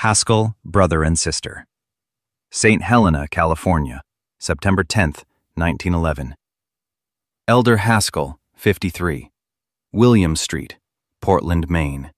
Haskell, brother and sister. St. Helena, California, September 10th, 1911. Elder Haskell, 53, William Street, Portland, Maine.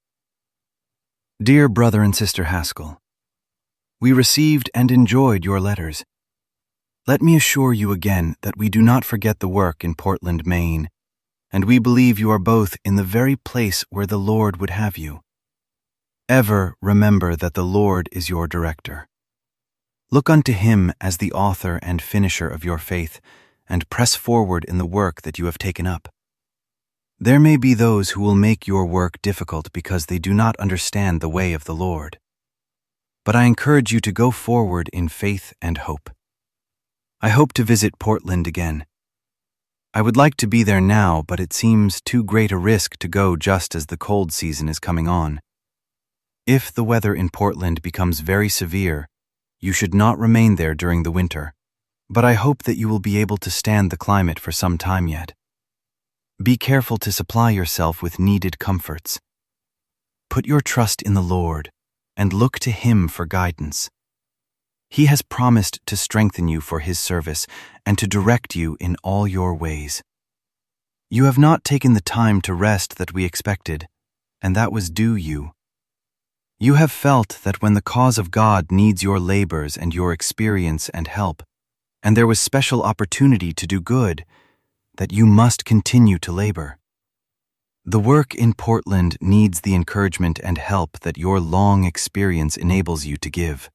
Dear Brother and Sister Haskell, we received and enjoyed your letters. Let me assure you again that we do not forget the work in Portland, Maine, and we believe you are both in the very place where the Lord would have you. Ever remember that the Lord is your director. Look unto him as the author and finisher of your faith, and press forward in the work that you have taken up. There may be those who will make your work difficult because they do not understand the way of the Lord. But I encourage you to go forward in faith and hope. I hope to visit Portland again. I would like to be there now, but it seems too great a risk to go just as the cold season is coming on. If the weather in Portland becomes very severe, you should not remain there during the winter, but I hope that you will be able to stand the climate for some time yet. Be careful to supply yourself with needed comforts. Put your trust in the Lord and look to him for guidance. He has promised to strengthen you for his service and to direct you in all your ways. You have not taken the time to rest that we expected, and that was due you. You have felt that when the cause of God needs your labors and your experience and help, and there was special opportunity to do good, that you must continue to labor. The work in Portland needs the encouragement and help that your long experience enables you to give.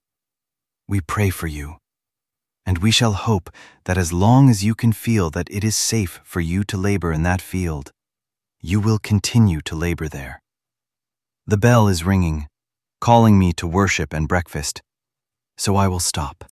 We pray for you, and we shall hope that as long as you can feel that it is safe for you to labor in that field, you will continue to labor there. The bell is ringing, calling me to worship and breakfast, so I will stop.